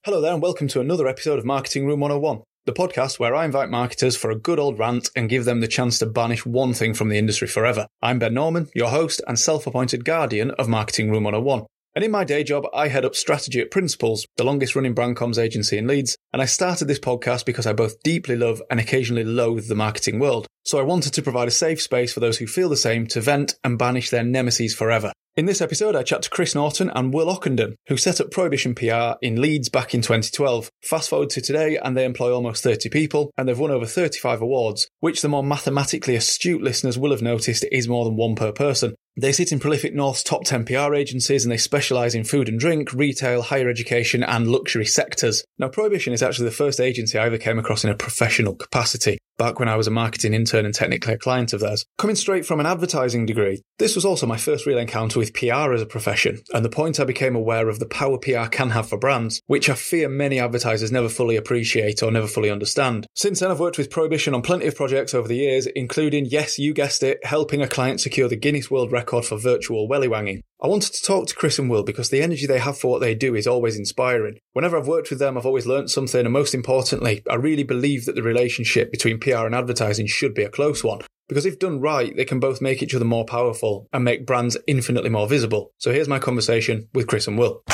Hello there and welcome to another episode of Marketing Room 101, the podcast where I invite marketers for a good old rant and give them the chance to banish one thing from the industry forever. I'm Ben Norman, your host and self-appointed guardian of Marketing Room 101. And in my day job, I head up strategy at Principles, the longest running brand comms agency in Leeds. And I started this podcast because I both deeply love and occasionally loathe the marketing world. So I wanted to provide a safe space for those who feel the same to vent and banish their nemesis forever. In this episode, I chat to Chris Norton and Will Ockenden, who set up Prohibition PR in Leeds back in 2012. Fast forward to today, and they employ almost 30 people, and they've won over 35 awards, which the more mathematically astute listeners will have noticed is more than one per person. They sit in prolific North's top 10 PR agencies, and they specialise in food and drink, retail, higher education, and luxury sectors. Now, Prohibition is actually the first agency I ever came across in a professional capacity, back when I was a marketing intern and technically a client of theirs. Coming straight from an advertising degree, this was also my first real encounter with PR as a profession, and the point I became aware of the power PR can have for brands, which I fear many advertisers never fully appreciate or never fully understand. Since then, I've worked with Prohibition on plenty of projects over the years, including, yes, you guessed it, helping a client secure the Guinness World Record for virtual welly wanging. I wanted to talk to Chris and Will because the energy they have for what they do is always inspiring. Whenever I've worked with them, I've always learnt something, and most importantly, I really believe that the relationship between PR and advertising should be a close one. Because if done right, they can both make each other more powerful and make brands infinitely more visible. So here's my conversation with Chris and Will.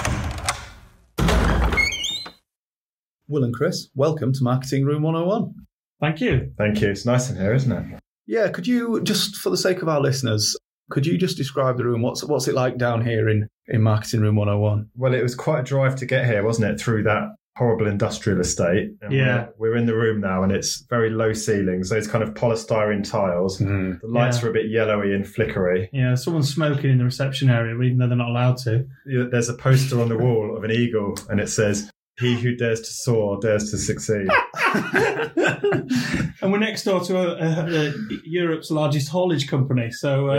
Will and Chris, welcome to Marketing Room 101. Thank you. Thank you. It's nice in here, isn't it? Yeah, could you, just for the sake of our listeners, could you just describe the room? What's it like down here in Marketing Room 101? Well, it was quite a drive to get here, wasn't it? Through that horrible industrial estate. And yeah. We're in the room now, and it's very low ceilings. Those kind of polystyrene tiles. The lights are a bit yellowy and flickery. Yeah, someone's smoking in the reception area, even though they're not allowed to. There's a poster on the wall of an eagle, and it says, "He who dares to soar dares to succeed." And we're next door to Europe's largest haulage company, so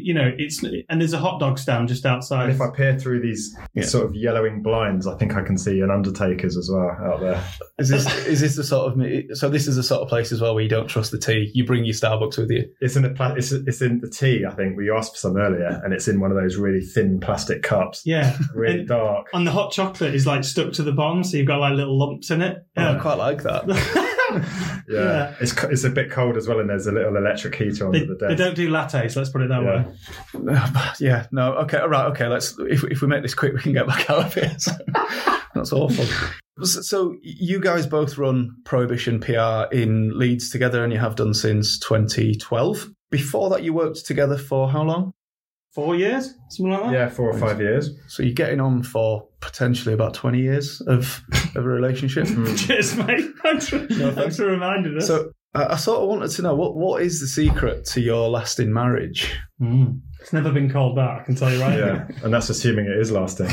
and there's a hot dog stand just outside. And if I peer through these sort of yellowing blinds, I think I can see an Undertaker's as well out there. Is this the sort of so this is the sort of place as well where you don't trust the tea? You bring your Starbucks with you. It's in the tea. I think we asked for some earlier, and it's in one of those really thin plastic cups. Yeah, really dark. And the hot chocolate is like stuck to the bottom, so you've got like little lumps in it. I quite like that. Yeah. It's a bit cold as well, and there's a little electric heater under the desk. They don't do lattes, let's put it that way. Yeah, no, okay, all right, okay, let's, if we make this quick, we can get back out of here. So, that's awful. So you guys both run Prohibition PR in Leeds together, and you have done since 2012. Before that, you worked together for how long? 4 years? Something like that? Yeah, 4 or 5 years. So you're getting on for potentially about 20 years of a relationship. Cheers, mate. Thanks for reminding us. So I sort of wanted to know, what is the secret to your lasting marriage? It's never been called that, I can tell you right now. Yeah, and that's assuming it is lasting.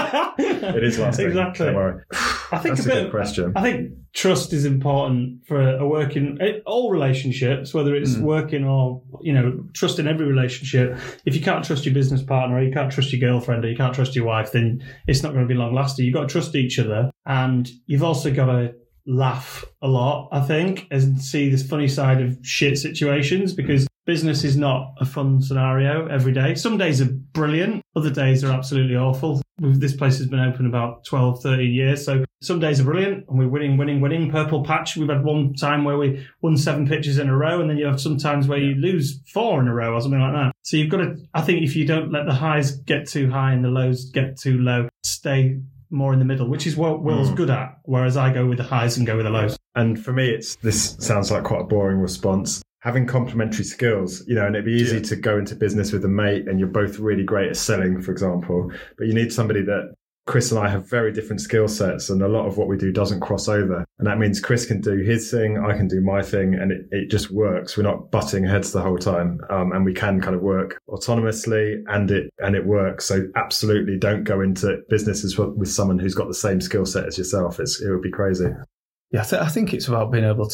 It is lasting. Exactly. Don't worry. That's a good question. I think trust is important for a working, all relationships, whether it's working or, trust in every relationship. If you can't trust your business partner, or you can't trust your girlfriend, or you can't trust your wife, then it's not going to be long lasting. You've got to trust each other, and you've also got to laugh a lot, I think, and see this funny side of shit situations, because business is not a fun scenario every day. Some days are brilliant. Other days are absolutely awful. This place has been open about 12, 13 years. So some days are brilliant and we're winning. Purple patch. We've had one time where we won 7 pitches in a row, and then you have some times where you lose 4 in a row or something like that. So you've got to, I think if you don't let the highs get too high and the lows get too low, stay more in the middle, which is what Will's good at, whereas I go with the highs and go with the lows. And for me, this sounds like quite a boring response. Having complementary skills, and it'd be easy to go into business with a mate and you're both really great at selling, for example, but you need somebody that Chris and I have very different skill sets, and a lot of what we do doesn't cross over. And that means Chris can do his thing, I can do my thing, and it just works. We're not butting heads the whole time. And we can kind of work autonomously, and it works. So absolutely don't go into businesses with someone who's got the same skill set as yourself. It would be crazy. Yeah, I think it's about being able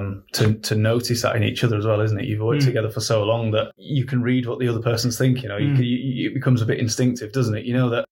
to notice that in each other as well, isn't it? You've worked together for so long that you can read what the other person's thinking. It becomes a bit instinctive, doesn't it? You know that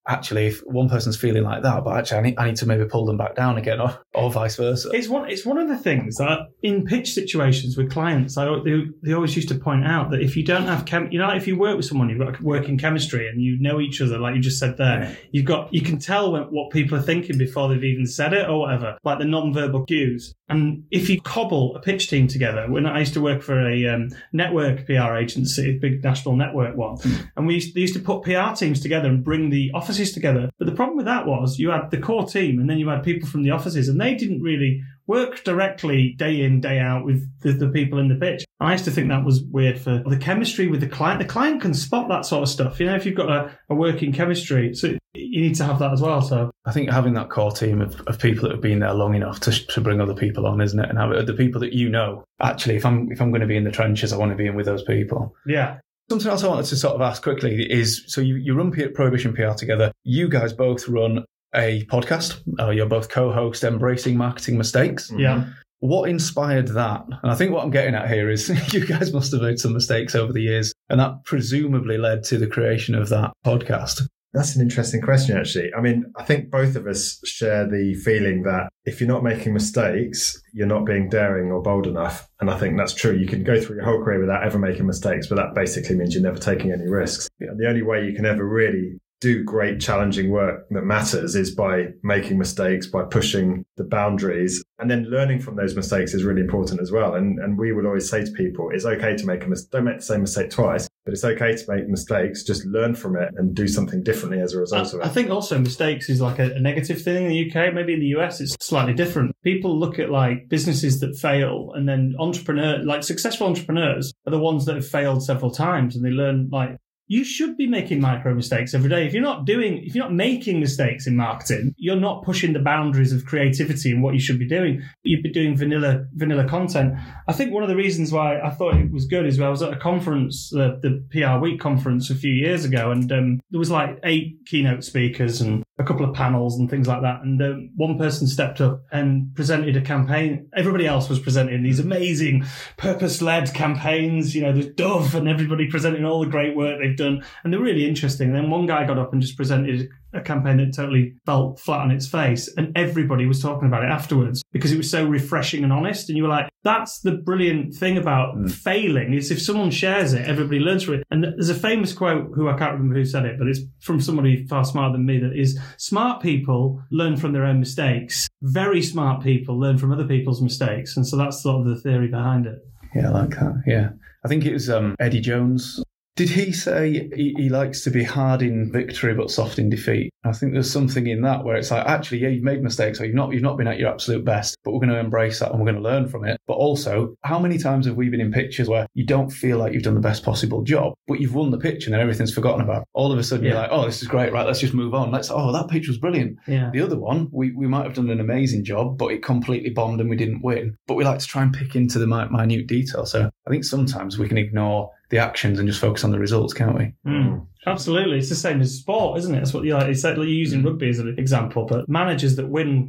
actually, if one person's feeling like that, but actually I need to maybe pull them back down again, or vice versa. It's one of the things that in pitch situations with clients, they always used to point out that if you don't have if you work with someone, you've got working chemistry and you know each other, like you just said there, you can tell what people are thinking before they've even said it or whatever, like the non-verbal cues. And if you cobble a pitch team together, when I used to work for a network PR agency, a big national network one, and they used to put PR teams together and bring the offices together. But the problem with that was you had the core team and then you had people from the offices, and they didn't really work directly day in, day out with the people in the pitch. I used to think that was weird for the chemistry with the client. The client can spot that sort of stuff. If you've got a working chemistry, so you need to have that as well. So I think having that core team of people that have been there long enough to bring other people on, isn't it? And have the people that actually, if I'm going to be in the trenches, I want to be in with those people. Yeah. Something else I wanted to sort of ask quickly is, so you run Prohibition PR together. You guys both run a podcast. You're both co-host Embracing Marketing Mistakes. Yeah. What inspired that? And I think what I'm getting at here is you guys must have made some mistakes over the years, and that presumably led to the creation of that podcast. That's an interesting question, actually. I mean, I think both of us share the feeling that if you're not making mistakes, you're not being daring or bold enough. And I think that's true. You can go through your whole career without ever making mistakes, but that basically means you're never taking any risks. Yeah. The only way you can ever really do great, challenging work that matters is by making mistakes, by pushing the boundaries, and then learning from those mistakes is really important as well. And we will always say to people, it's okay to make a mistake. Don't make the same mistake twice, but it's okay to make mistakes. Just learn from it and do something differently as a result of it. I think also mistakes is like a negative thing in the UK. Maybe in the US, it's slightly different. People look at like businesses that fail, and then successful entrepreneurs are the ones that have failed several times, and they learn like, you should be making micro mistakes every day. If you're not making mistakes in marketing, you're not pushing the boundaries of creativity and what you should be doing. You'd be doing vanilla content. I think one of the reasons why I thought it was good is I was at a conference, the PR Week conference a few years ago, and there was like 8 keynote speakers and a couple of panels and things like that. And one person stepped up and presented a campaign. Everybody else was presenting these amazing purpose-led campaigns. There's Dove and everybody presenting all the great work they've done, and they're really interesting. And then one guy got up and just presented a campaign that totally fell flat on its face, and everybody was talking about it afterwards because it was so refreshing and honest. And you were like, that's the brilliant thing about failing, is if someone shares it, everybody learns from it. And there's a famous quote, who I can't remember who said it, but it's from somebody far smarter than me, that is, smart people learn from their own mistakes. Very smart people learn from other people's mistakes. And so that's sort of the theory behind it. Yeah, I like that. Yeah. I think it was Eddie Jones. Did he say he likes to be hard in victory but soft in defeat? I think there's something in that where it's like, actually, yeah, you've made mistakes, or you've not been at your absolute best, but we're going to embrace that and we're going to learn from it. But also, how many times have we been in pitches where you don't feel like you've done the best possible job, but you've won the pitch and then everything's forgotten about? All of a sudden, you're like, oh, this is great, right, let's just move on. That pitch was brilliant. Yeah. The other one, we might have done an amazing job, but it completely bombed and we didn't win. But we like to try and pick into the minute detail. So I think sometimes we can ignore the actions and just focus on the results, can't we? Absolutely. It's the same as sport, isn't it? That's what it's like, you're using rugby as an example, but managers that win,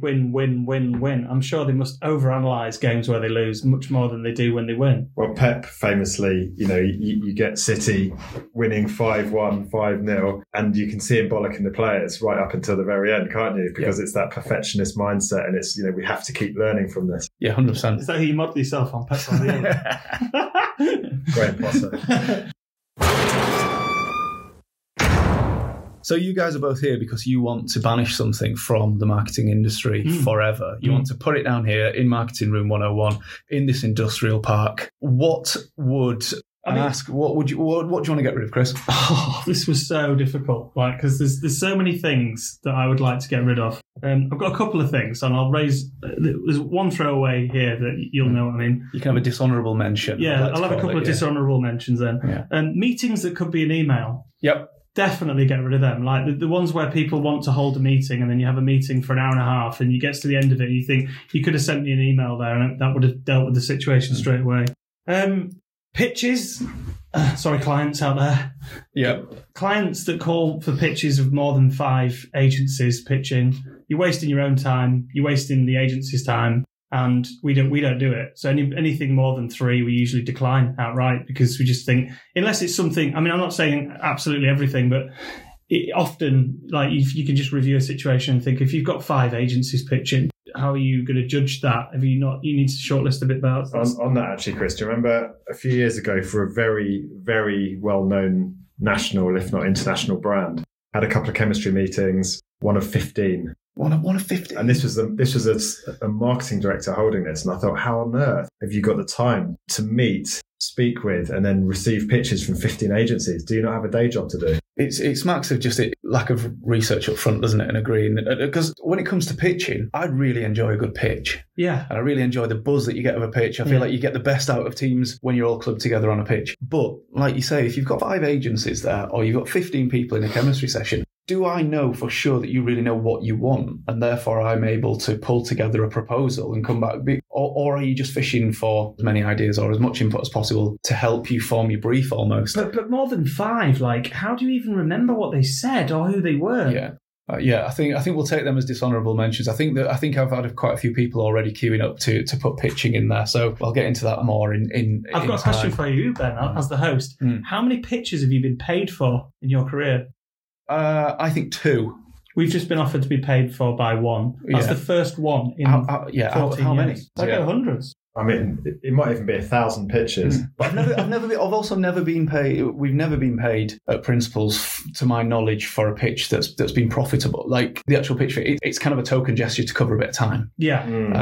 I'm sure they must overanalyze games where they lose much more than they do when they win. Well, Pep famously, you get City winning 5-1, 5-0, and you can see him bollocking the players right up until the very end, can't you? Because it's that perfectionist mindset, and it's, we have to keep learning from this. Yeah, 100%. Is that who you model yourself on, Pep Guardiola? Graham Potter. So you guys are both here because you want to banish something from the marketing industry forever. You want to put it down here in Marketing Room 101 in this industrial park. What would do you want to get rid of, Chris? Oh, this was so difficult, because there's so many things that I would like to get rid of. I've got a couple of things, and I'll raise. There's one throwaway here that you'll know what I mean. You can have a dishonourable mention. Yeah, I'll have a couple of dishonourable mentions then. Yeah. Meetings that could be an email. Yep. Definitely get rid of them. Like the ones where people want to hold a meeting and then you have a meeting for an hour and a half and you get to the end of it and you think you could have sent me an email there and that would have dealt with the situation straight away. Pitches. Sorry, clients out there. Yep. Clients that call for pitches of more than 5 agencies pitching. You're wasting your own time. You're wasting the agency's time. And we don't do it. So anything more than 3, we usually decline outright because we just think, unless it's something, I'm not saying absolutely everything, but often, like, you can just review a situation and think, if you've got 5 agencies pitching, how are you going to judge that? You need to shortlist a bit better. On that, actually, Chris, do you remember a few years ago for a very, very well-known national, if not international brand, had a couple of chemistry meetings, one of 15. One of 15. And this was a marketing director holding this. And I thought, how on earth have you got the time to meet, speak with, and then receive pitches from 15 agencies? Do you not have a day job to do? It's marks of just a lack of research up front, doesn't it? And agreeing. Because when it comes to pitching, I really enjoy a good pitch. Yeah. And I really enjoy the buzz that you get of a pitch. I feel like you get the best out of teams when you're all clubbed together on a pitch. But like you say, if you've got 5 agencies there, or you've got 15 people in a chemistry session, do I know for sure that you really know what you want, and therefore I'm able to pull together a proposal and come back? Or are you just fishing for as many ideas or as much input as possible to help you form your brief almost? But more than 5, like, how do you even remember what they said or who they were? Yeah. I think we'll take them as dishonourable mentions. I think I've had quite a few people already queuing up to put pitching in there, so I'll get into that more in I've got a question for you, Ben, as the host. How many pitches have you been paid for in your career? I think 2. We've just been offered to be paid for by 1. That's the first one in 14 how many? years. I go hundreds. I mean, it might even be 1,000 pitches. But I've also never been paid. We've never been paid at Principals, to my knowledge, for a pitch that's been profitable. Like the actual pitch, it's kind of a token gesture to cover a bit of time. Yeah.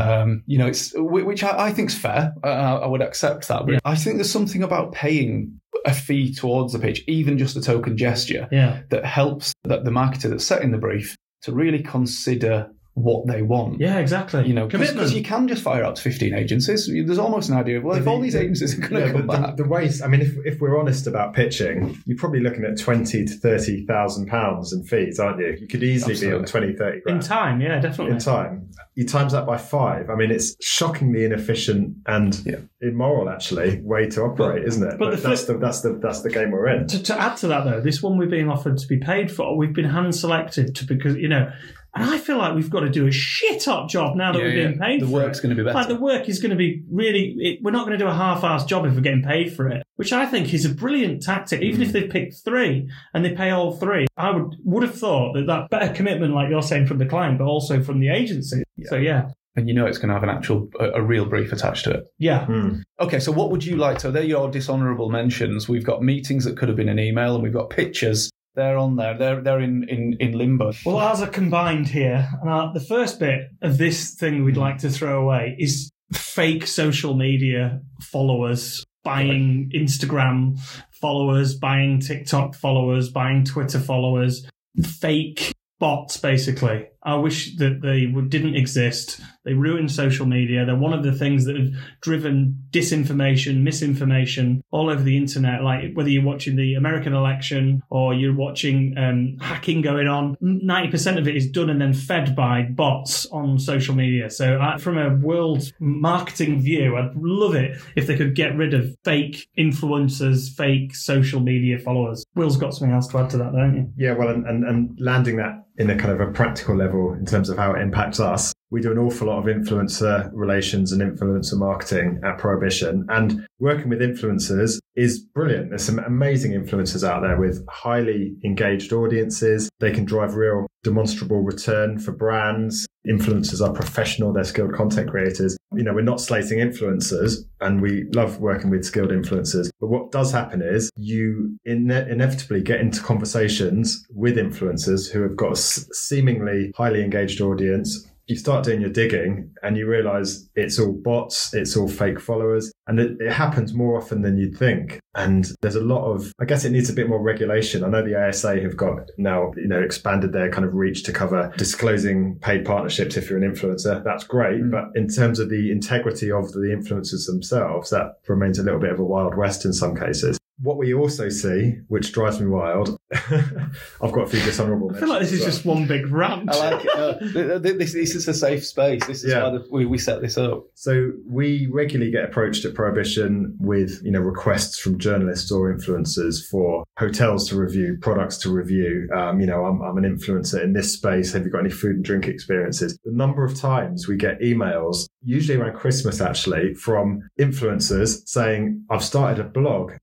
It's which I think's fair. I would accept that. But I think there's something about paying a fee towards the pitch, even just a token gesture, that helps that the marketer that's setting the brief to really consider what they want. Yeah, exactly. Because you can just fire out to 15 agencies. There's almost an idea of, well, if all these agencies are going to come back. The waste, I mean, if we're honest about pitching, you're probably looking at £20,000 to £30,000 in fees, aren't you? You could easily be on 20, 30 grand. In time, yeah, definitely. In time. You times that by 5. I mean, it's shockingly inefficient and immoral, actually, way to operate, isn't it? But that's the game we're in. To add to that, though, this one we're being offered to be paid for, we've been hand-selected because, and I feel like we've got to do a shit-up job now that we're being paid for it. The work's going to be better. Like, the work is going to be really... we're not going to do a half-assed job if we're getting paid for it, which I think is a brilliant tactic. Even if they've picked 3 and they pay all 3, I would have thought that better commitment, like you're saying, from the client, but also from the agency. Yeah. So, yeah. And it's going to have a real brief attached to it. Yeah. Okay, so what would you like? So they're your dishonourable mentions. We've got meetings that could have been an email, and we've got pictures. They're on there. They're in limbo. Well, ours are combined here. And the first bit of this thing we'd like to throw away is fake social media followers, buying Instagram followers, buying TikTok followers, buying Twitter followers, fake bots, basically. I wish that they didn't exist. They ruin social media. They're one of the things that have driven disinformation, misinformation all over the internet. Like whether you're watching the American election or you're watching hacking going on, 90% of it is done and then fed by bots on social media. So from a world marketing view, I'd love it if they could get rid of fake influencers, fake social media followers. Will's got something else to add to that, don't you? Yeah, well, and landing that in a kind of a practical level in terms of how it impacts us. We do an awful lot of influencer relations and influencer marketing at Prohibition, and working with influencers is brilliant. There's some amazing influencers out there with highly engaged audiences. They can drive real demonstrable return for brands. Influencers are professional. They're skilled content creators. We're not slating influencers, and we love working with skilled influencers. But what does happen is you inevitably get into conversations with influencers who have got a seemingly highly engaged audience. You start doing your digging and you realize it's all bots, it's all fake followers, and it happens more often than you'd think. And there's a lot of, I guess it needs a bit more regulation. I know the ASA have got now, expanded their kind of reach to cover disclosing paid partnerships if you're an influencer. That's great. But in terms of the integrity of the influencers themselves, that remains a little bit of a Wild West in some cases. What we also see, which drives me wild, I've got a few dishonourable mentions. I feel like this is just one big rant. I like it. This is a safe space. This is why we set this up. So we regularly get approached at Prohibition with, requests from journalists or influencers for hotels to review, products to review. I'm an influencer in this space. Have you got any food and drink experiences? The number of times we get emails, usually around Christmas actually, from influencers saying, I've started a blog that covers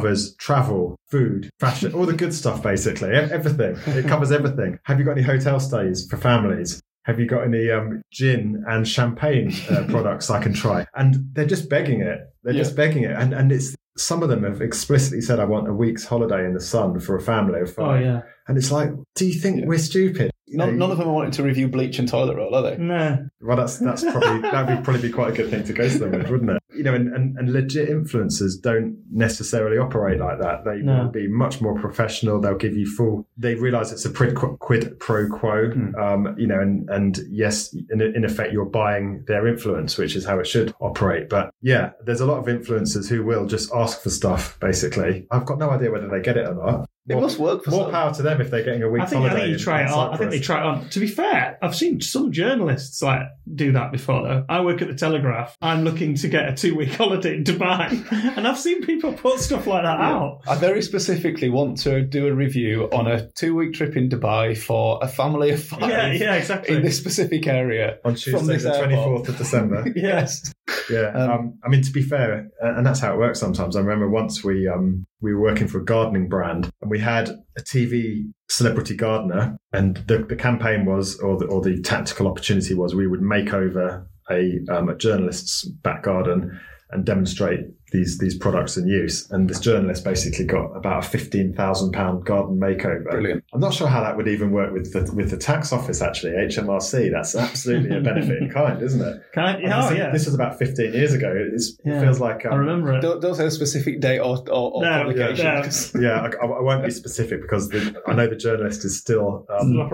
covers travel, food, fashion, all the good stuff, basically. Everything. It covers everything. Have you got any hotel stays for families? Have you got any gin and champagne products I can try? And they're just begging it. They're just begging it. And it's, some of them have explicitly said, I want a week's holiday in the sun for a family of 5. Oh, yeah. And it's like, do you think we're stupid? None of them are wanting to review bleach and toilet roll, are they? No. Well, that's probably, that would probably be quite a good thing to go to them with, wouldn't it? You know, and legit influencers don't necessarily operate like that. They will be much more professional. They'll give you full, they realise it's a quid pro quo, you know, and yes, in effect, you're buying their influence, which is how it should operate. But yeah, there's a lot of influencers who will just ask for stuff, basically. I've got no idea whether they get it or not. It must work for more power to them if they're getting a week's holiday. I think you try it on. I think they try it on. To be fair, I've seen some journalists like do that before. Though I work at the Telegraph. I'm looking to get a 2-week holiday in Dubai, and I've seen people put stuff like that out. I very specifically want to do a review on a 2-week trip in Dubai for a family of 5. Yeah, exactly. In this specific area on Tuesday, the 24th of December. Yes. Yeah. I mean, to be fair, and that's how it works sometimes. I remember once we were working for a gardening brand, and we had a TV celebrity gardener, and the campaign was, or the tactical opportunity was, we would make over a journalist's back garden and demonstrate these products in use. And this journalist basically got about a £15,000 garden makeover. Brilliant. I'm not sure how that would even work with the tax office, actually, HMRC. That's absolutely a benefit in kind, isn't it? This was about 15 years ago. It feels like... I remember it. Don't say a specific date or publication. Yeah, I won't be specific because I know the journalist is still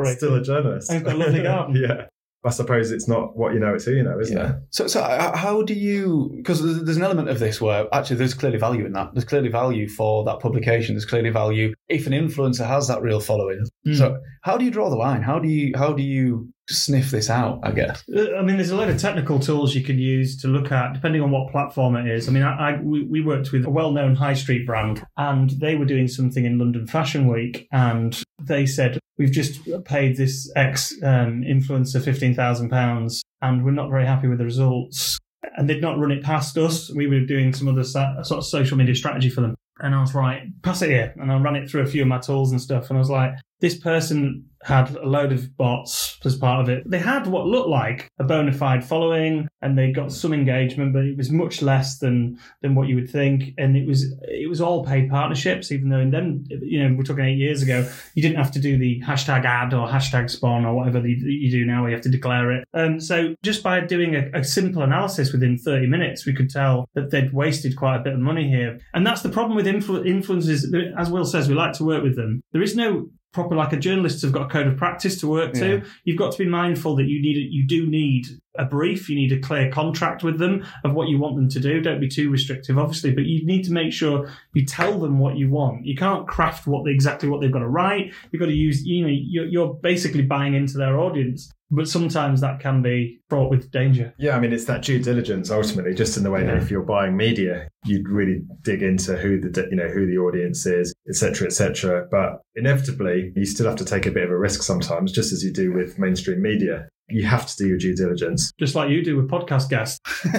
a journalist. I've got a lovely garden. Yeah. I suppose it's not what you know, it's who you know, isn't it? So how do you... Because there's an element of this where actually there's clearly value in that. There's clearly value for that publication. There's clearly value if an influencer has that real following. So how do you draw the line? How do you sniff this out, I guess? I mean, there's a lot of technical tools you can use to look at, depending on what platform it is. I mean, we worked with a well-known high street brand, and they were doing something in London Fashion Week, and they said, we've just paid this influencer £15,000, and we're not very happy with the results. And they'd not run it past us. We were doing some other sort of social media strategy for them. And I was like, pass it here. And I ran it through a few of my tools and stuff. And I was like, this person had a load of bots as part of it. They had what looked like a bona fide following, and they got some engagement, but it was much less than what you would think. And it was all paid partnerships, even though then, you know, we're talking 8 years ago, you didn't have to do the hashtag ad or hashtag spawn or whatever you do now, where you have to declare it. So just by doing a simple analysis within 30 minutes, we could tell that they'd wasted quite a bit of money here. And that's the problem with influencers. As Will says, we like to work with them. There is no proper, like, a journalists have got a code of practice to work to. You've got to be mindful that you do need a brief. You need a clear contract with them of what you want them to do. Don't be too restrictive, obviously, but you need to make sure you tell them what you want. You can't craft exactly what they've got to write. You've got to use, you know, you're basically buying into their audience. But sometimes that can be fraught with danger. Yeah, I mean, it's that due diligence ultimately, just in the way that if you're buying media, you'd really dig into who the audience is, etc., etc. But inevitably, you still have to take a bit of a risk sometimes, just as you do with mainstream media. You have to do your due diligence. Just like you do with podcast guests.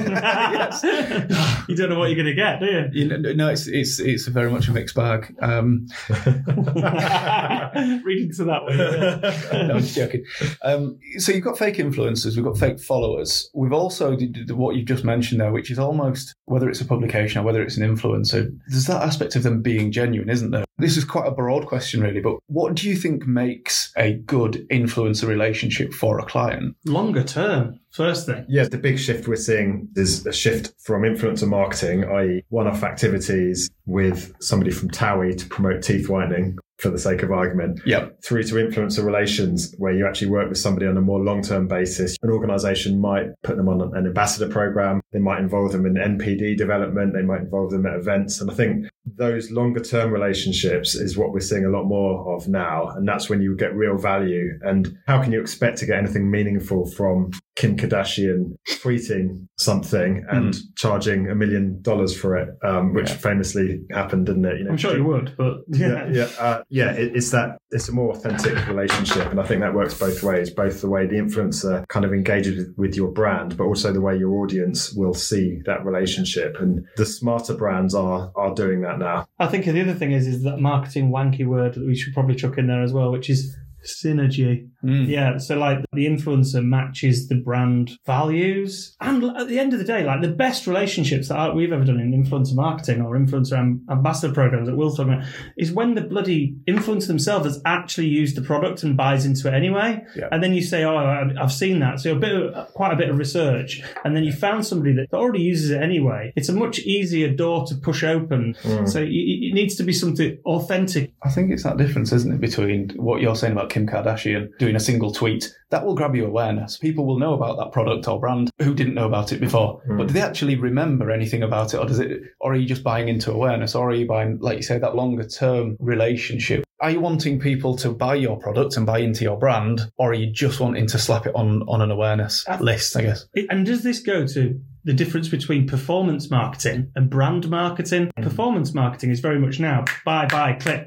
Yes. You don't know what you're going to get, do you? No, it's very much a mixed bag. Reading to that one. Yeah. No, I'm just joking. So you've got fake influencers, we've got fake followers. We've also did what you've just mentioned there, which is almost, whether it's a publication or whether it's an influencer, there's that aspect of them being genuine, isn't there? This is quite a broad question, really, but what do you think makes a good influencer relationship for a client? Longer term, first thing. Yeah, the big shift we're seeing is a shift from influencer marketing, i.e. one-off activities with somebody from Towie to promote teeth whitening, for the sake of argument, through to influencer relations, where you actually work with somebody on a more long-term basis. An organisation might put them on an ambassador program. They might involve them in NPD development. They might involve them at events. And I think those longer-term relationships is what we're seeing a lot more of now. And that's when you get real value. And how can you expect to get anything meaningful from Kim Kardashian tweeting something and charging $1 million for it, which famously happened, didn't it? I'm sure you would, but it's a more authentic relationship, and I think that works both ways. Both the way the influencer kind of engages with your brand, but also the way your audience will see that relationship. And the smarter brands are doing that now. I think the other thing is that marketing wanky word that we should probably chuck in there as well, which is synergy. Yeah, so like the influencer matches the brand values, and at the end of the day, like the best relationships that we've ever done in influencer marketing or influencer ambassador programs that we'll talk about is when the bloody influencer themselves has actually used the product and buys into it anyway. And then you say, oh, I've seen that, so quite a bit of research, and then you found somebody that already uses it anyway. It's a much easier door to push open. So it needs to be something authentic. I think it's that difference, isn't it, between what you're saying about Kim Kardashian doing a single tweet. That will grab you awareness. People will know about that product or brand who didn't know about it before. But do they actually remember anything about it? Or are you just buying into awareness? Or are you buying, like you say, that longer term relationship? Are you wanting people to buy your product and buy into your brand? Or are you just wanting to slap it on an awareness list, I guess? And does this go to the difference between performance marketing and brand marketing? Performance marketing is very much now buy, click,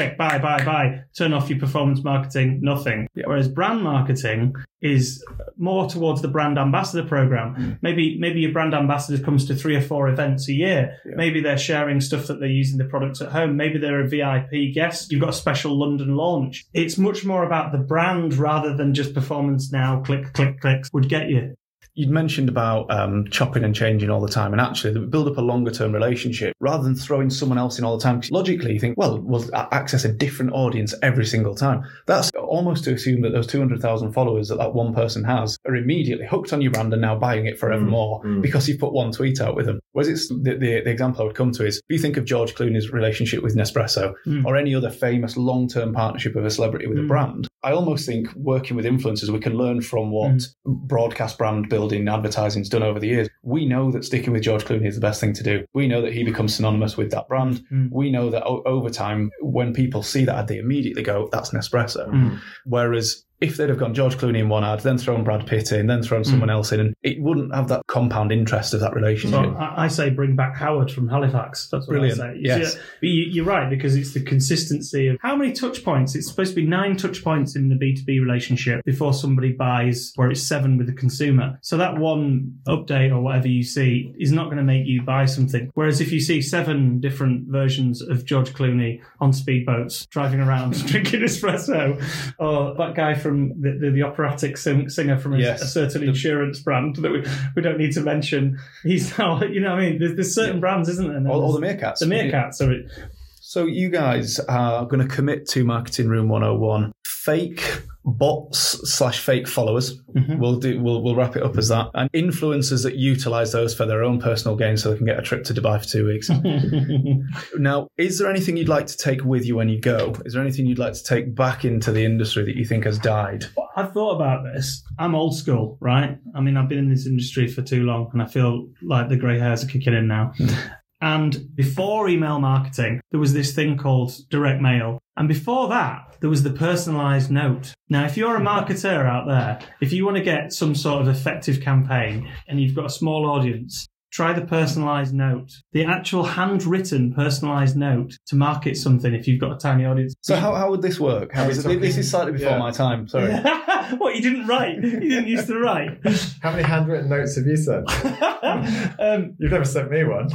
buy, turn off your performance marketing, nothing. Whereas brand marketing is more towards the brand ambassador program. Maybe your brand ambassador comes to 3 or 4 events a year. Maybe they're sharing stuff that they're using the products at home. Maybe they're a VIP guest. You've got a special London launch. It's much more about the brand rather than just performance now, click, clicks would get you. You'd mentioned about chopping and changing all the time, and actually build up a longer term relationship rather than throwing someone else in all the time. Because logically, you think, well, we'll access a different audience every single time. That's almost to assume that those 200,000 followers that one person has are immediately hooked on your brand and now buying it forevermore because you've put one tweet out with them. Whereas it's the example I would come to is, if you think of George Clooney's relationship with Nespresso or any other famous long-term partnership of a celebrity with a brand, I almost think working with influencers, we can learn from what broadcast brand building advertising's done over the years. We know that sticking with George Clooney is the best thing to do. We know that he becomes synonymous with that brand. We know that over time, when people see that ad, they immediately go, that's Nespresso. Whereas if they'd have gone George Clooney in one ad, then thrown Brad Pitt in, then thrown someone else in, and it wouldn't have that compound interest of that relationship. So I say bring back Howard from Halifax. That's what Brilliant. I say. Yes. You're right, because it's the consistency of how many touch points. It's supposed to be 9 touch points in the B2B relationship before somebody buys, where it's 7 with the consumer. So that one update or whatever you see is not going to make you buy something. Whereas if you see 7 different versions of George Clooney on speedboats driving around drinking espresso, or that guy from the operatic singer from a certain insurance brand that we don't need to mention. He's now, you know what I mean? There's certain brands, isn't there? All the meerkats. The meerkats. So you guys are going to commit to Marketing Room 101. Fake bots / fake followers. We'll wrap it up as that. And influencers that utilize those for their own personal gain so they can get a trip to Dubai for 2 weeks. Now, is there anything you'd like to take with you when you go? Is there anything you'd like to take back into the industry that you think has died? I've thought about this. I'm old school, right? I mean, I've been in this industry for too long and I feel like the grey hairs are kicking in now. And before email marketing, there was this thing called direct mail. And before that, there was the personalized note. Now, if you're a marketer out there, if you want to get some sort of effective campaign and you've got a small audience, try the personalized note, the actual handwritten personalized note to market something if you've got a tiny audience. So how would this work? This is slightly before my time, sorry. What, you didn't write? You didn't used to write? How many handwritten notes have you sent? You've never sent me one.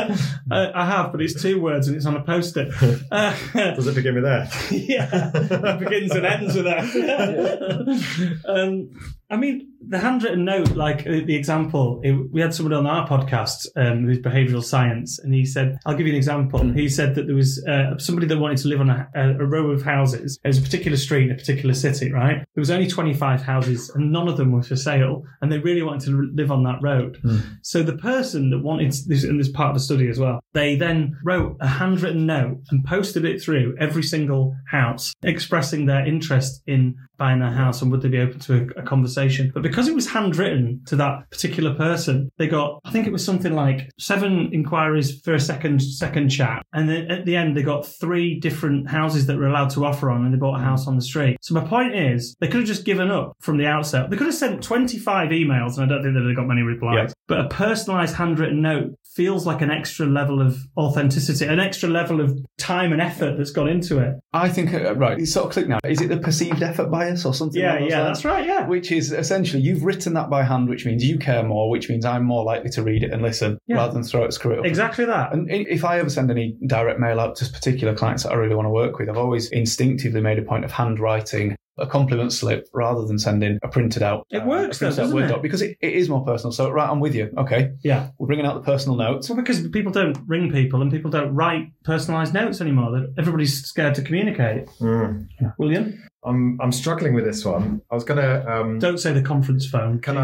I have, but it's 2 words and it's on a post-it. Does it begin with F? Yeah, it begins and ends with F. I mean, the handwritten note, like the example, we had somebody on our podcast who's behavioural science, and he said, I'll give you an example. He said that there was somebody that wanted to live on a row of houses. It was a particular street in a particular city, right? There was only 25 houses and none of them were for sale, and they really wanted to live on that road. So the person that wanted this, and this part of the study as well, they then wrote a handwritten note and posted it through every single house, expressing their interest in buying their house and would they be open to a conversation conversation. But because it was handwritten to that particular person, they got, I think it was something like 7 inquiries for a second chat. And then at the end, they got 3 different houses that were allowed to offer on, and they bought a house on the street. So my point is, they could have just given up from the outset. They could have sent 25 emails, and I don't think that they got many replies. Yeah. But a personalised handwritten note feels like an extra level of authenticity, an extra level of time and effort that's gone into it. I think, right, it's sort of click now. Is it the perceived effort bias or something? Yeah, that's right, yeah. Which is essentially, you've written that by hand, which means you care more, which means I'm more likely to read it and listen rather than screw it up. Exactly that. And if I ever send any direct mail out to particular clients that I really want to work with, I've always instinctively made a point of handwriting a compliment slip rather than sending a printed out. It works, doesn't it? Because it is more personal. So, right, I'm with you. Okay. Yeah. We're bringing out the personal notes. Well, because people don't ring people and people don't write personalised notes anymore. Everybody's scared to communicate. Yeah. William? I'm struggling with this one. I was gonna don't say the conference phone. Can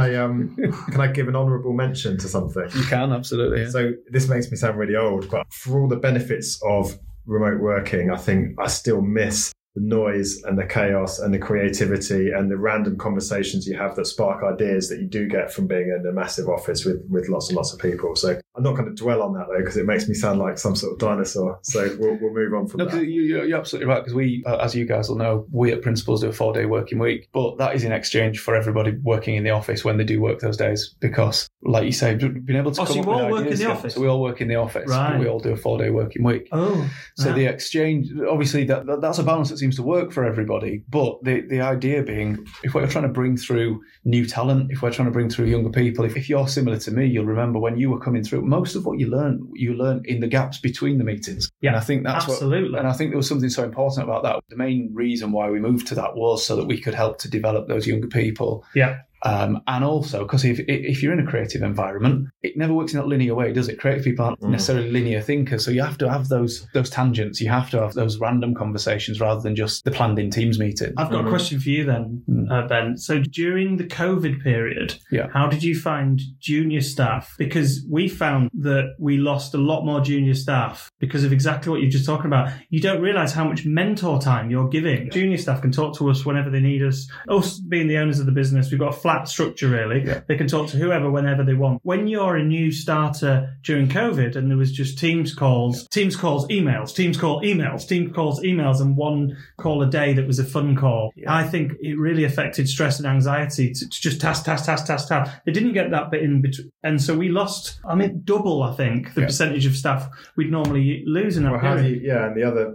I give an honourable mention to something? You can, absolutely. Yeah. So this makes me sound really old, but for all the benefits of remote working, I think I still miss the noise and the chaos and the creativity and the random conversations you have that spark ideas that you do get from being in a massive office with lots and lots of people. So I'm not going to dwell on that though, because it makes me sound like some sort of dinosaur. So we'll move on from that. You're absolutely right, because we, as you guys will know, we at Principles do a 4-day working week, but that is in exchange for everybody working in the office when they do work those days, because like you say, being able to come up with ideas. Work in the office? So we all work in the office, right. But we all do a 4-day working week. Oh. So the exchange, obviously that's a balance that seems to work for everybody, but the idea being, if we're trying to bring through new talent, if we're trying to bring through younger people, if you're similar to me, you'll remember when you were coming through, most of what you learn in the gaps between the meetings. Yeah, and I think that's absolutely. And I think there was something so important about that. The main reason why we moved to that was so that we could help to develop those younger people. Yeah. And also, because if you're in a creative environment, it never works in that linear way, does it? Creative people aren't necessarily linear thinkers, so you have to have those tangents. You have to have those random conversations rather than just the planned-in Teams meeting. I've got a question for you then, Ben. So during the COVID period, how did you find junior staff? Because we found that we lost a lot more junior staff because of exactly what you're just talking about. You don't realise how much mentor time you're giving. Yeah. Junior staff can talk to us whenever they need us. Us being the owners of the business, we've got a flat structure really. Yeah. They can talk to whoever whenever they want. When you're a new starter during COVID and there was just Teams calls, emails, Teams calls, emails, and one call a day that was a fun call, I think it really affected stress and anxiety to just task. They didn't get that bit in between. And so we lost, double, I think, the percentage of staff we'd normally lose in that period. And the other,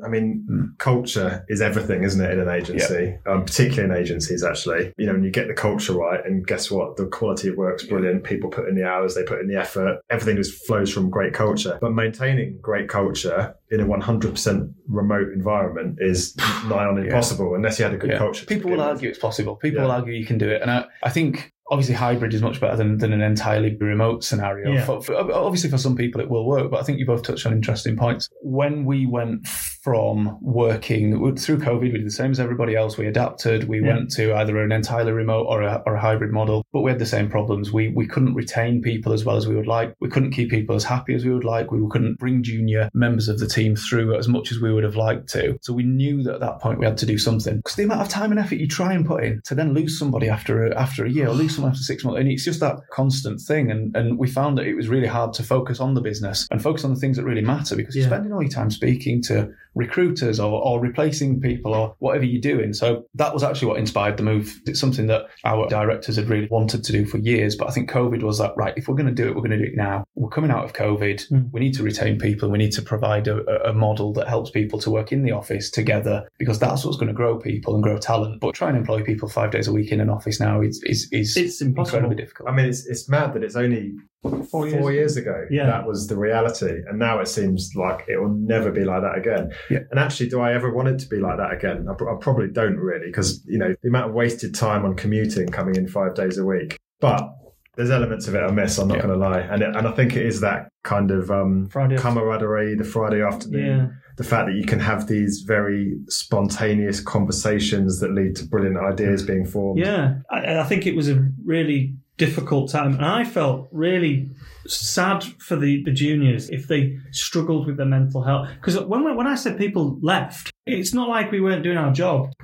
culture is everything, isn't it, in an agency? Yeah. Particularly in agencies, actually. When you get the culture right, and guess what? The quality of work's brilliant. People put in the hours, they put in the effort. Everything just flows from great culture. But maintaining great culture in a 100% remote environment is nigh on impossible unless you had a good culture. People will argue it's possible. People will argue you can do it. And I think obviously hybrid is much better than an entirely remote scenario. Yeah. Obviously for some people it will work, but I think you both touched on interesting points. When we went from working through COVID, we did the same as everybody else. We adapted. We went to either an entirely remote or a hybrid model, but we had the same problems. We couldn't retain people as well as we would like. We couldn't keep people as happy as we would like. We couldn't bring junior members of the team through as much as we would have liked to. So we knew that at that point we had to do something, because the amount of time and effort you try and put in to then lose somebody after a year or lose someone after 6 months, and it's just that constant thing. And we found that it was really hard to focus on the business and focus on the things that really matter, because you're spending all your time speaking to recruiters or replacing people or whatever you're doing. So that was actually what inspired the move. It's something that our directors had really wanted to do for years, but I think COVID was that, right, if we're going to do it, we're going to do it now. We're coming out of COVID. We need to retain people. We need to provide a model that helps people to work in the office together, because that's what's going to grow people and grow talent. But trying to employ people 5 days a week in an office now is it's incredibly difficult. It's mad that it's only 4 years ago that was the reality, and now it seems like it will never be like that again. And actually, do I ever want it to be like that again? I probably don't really, because the amount of wasted time on commuting coming in 5 days a week. But there's elements of it I miss, I'm not going to lie, and I think it is that kind of camaraderie, the Friday afternoon, the fact that you can have these very spontaneous conversations that lead to brilliant ideas being formed. I think it was a really difficult time, and I felt really sad for the juniors if they struggled with their mental health, because when I said people left, it's not like we weren't doing our job, because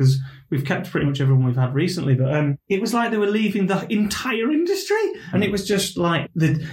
we've kept pretty much everyone we've had recently, but it was like they were leaving the entire industry, and it was just like the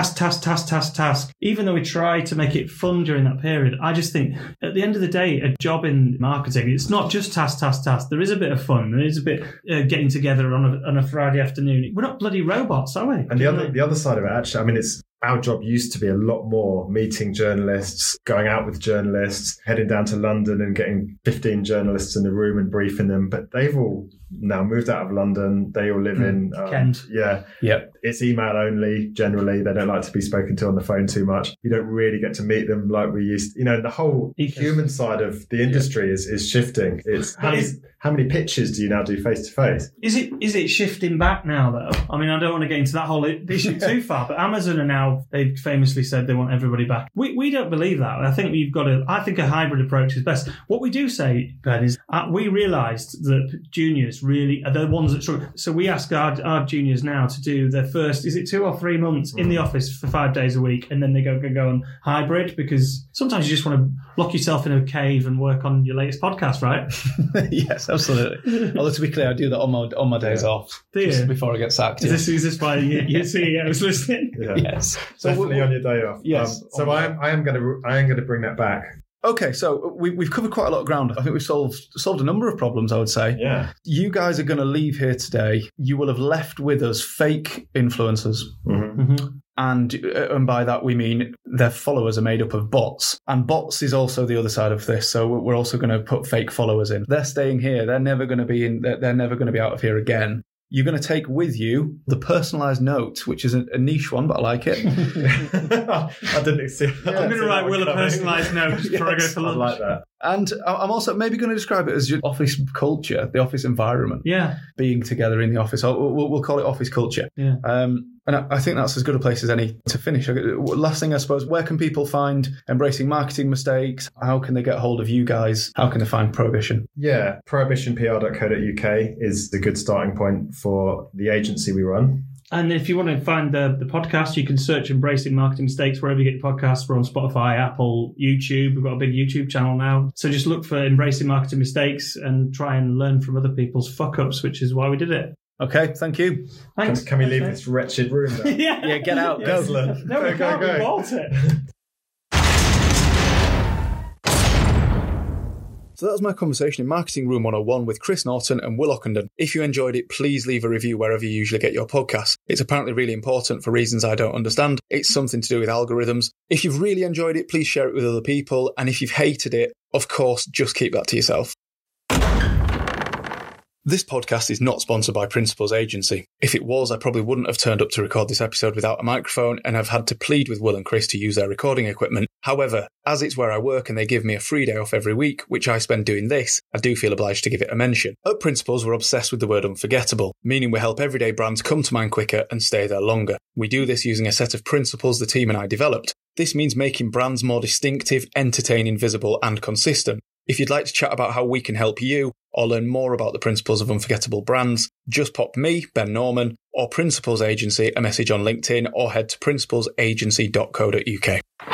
task. Even though we tried to make it fun during that period, I just think at the end of the day, a job in marketing, it's not just task. There is a bit of fun. There is a bit getting together on a Friday afternoon. We're not bloody robots, are we? And the other side of it, actually, I mean, our job used to be a lot more meeting journalists, going out with journalists, heading down to London and getting 15 journalists in a room and briefing them. But they've all now moved out of London. They all live in Kent. Yeah. Yep. It's email only, generally. They don't like to be spoken to on the phone too much. You don't really get to meet them like we used to. You know, the whole human side of the industry is shifting. It's how many pitches do you now do face to face? Is it shifting back now, though? I mean, I don't want to get into that whole issue too far, but Amazon are now, they famously said they want everybody back. We don't believe that. I think I think a hybrid approach is best. What we do say, Ben, is we realised that juniors really are the ones that struggle. So we ask our juniors now to do their first, is it 2 or 3 months in the office for 5 days a week, and then they go on hybrid, because sometimes you just want to lock yourself in a cave and work on your latest podcast, right? Yes, absolutely. Although to be clear, I do that on my days off. Do you? Just before I get sacked. Is this why your CEO is listening? Yeah. Yes. So definitely on your day off. Yes. So I am going to bring that back. Okay, so we've covered quite a lot of ground. I think we've solved a number of problems, I would say. Yeah. You guys are going to leave here today. You will have left with us fake influencers. Mm-hmm. Mm-hmm. And by that we mean their followers are made up of bots. And bots is also the other side of this. So we're also going to put fake followers in. They're staying here. They're never going to be they're never going to be out of here again. You're going to take with you the personalised note, which is a niche one, but I like it. I didn't see that. I'm going to write Will a personalised note before I go for lunch. I like that. And I'm also maybe going to describe it as your office culture, the office environment. Yeah. Being together in the office. We'll call it office culture. Yeah. And I think that's as good a place as any to finish. Last thing, I suppose, where can people find Embracing Marketing Mistakes? How can they get hold of you guys? How can they find Prohibition? Yeah, prohibitionpr.co.uk is the good starting point for the agency we run. And if you want to find the podcast, you can search Embracing Marketing Mistakes wherever you get your podcasts. We're on Spotify, Apple, YouTube. We've got a big YouTube channel now. So just look for Embracing Marketing Mistakes and try and learn from other people's fuck-ups, which is why we did it. Okay, thank you. Thanks. Can we leave this wretched room now? Yeah, get out. Go. No, we can't. We bought it. So that was my conversation in Marketing Room 101 with Chris Norton and Will Ockenden. If you enjoyed it, please leave a review wherever you usually get your podcasts. It's apparently really important for reasons I don't understand. It's something to do with algorithms. If you've really enjoyed it, please share it with other people. And if you've hated it, of course, just keep that to yourself. This podcast is not sponsored by Principles Agency. If it was, I probably wouldn't have turned up to record this episode without a microphone and have had to plead with Will and Chris to use their recording equipment. However, as it's where I work and they give me a free day off every week, which I spend doing this, I do feel obliged to give it a mention. At Principles, we're obsessed with the word unforgettable, meaning we help everyday brands come to mind quicker and stay there longer. We do this using a set of principles the team and I developed. This means making brands more distinctive, entertaining, visible, and consistent. If you'd like to chat about how we can help you or learn more about the principles of unforgettable brands, just pop me, Ben Norman, or Principles Agency a message on LinkedIn or head to principlesagency.co.uk.